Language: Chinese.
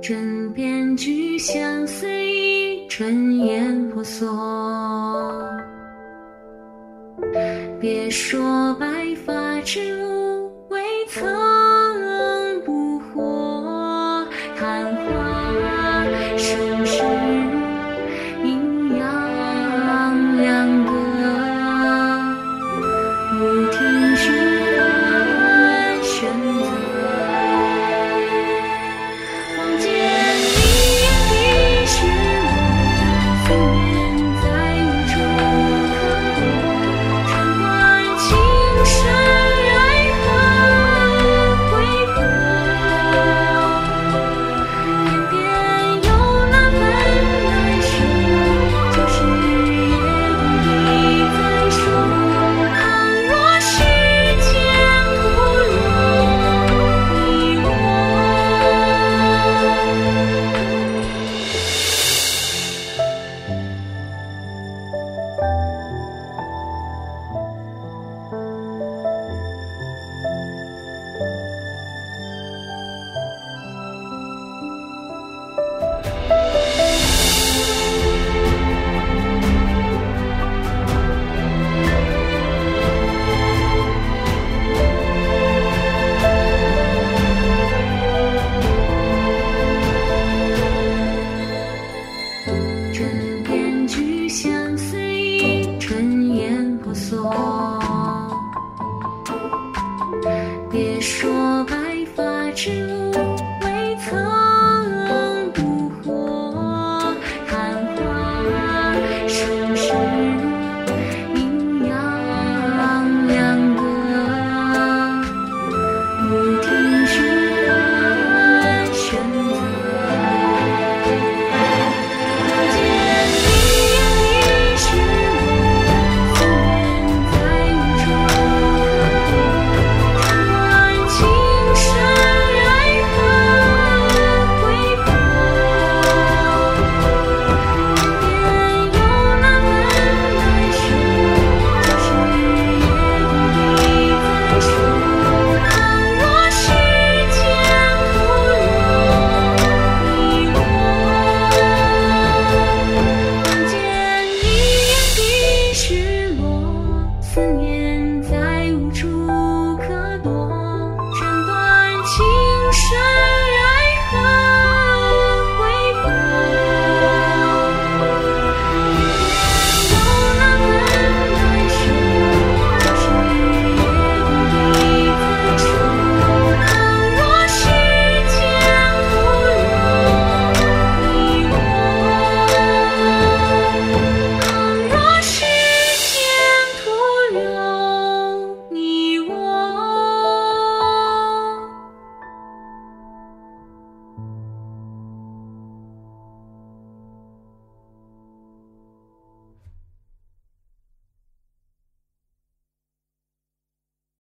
枕边菊香随春烟婆娑。别说白发之无未曾不惑，看花盛世阴阳两隔。欲听君何选择，望见你眼底是我，思念在无处可躲。穿断情深爱恨回波，偏偏有那份难舍，就是也无力再说。倘若世间徒留你我，枕边菊香随春烟婆娑。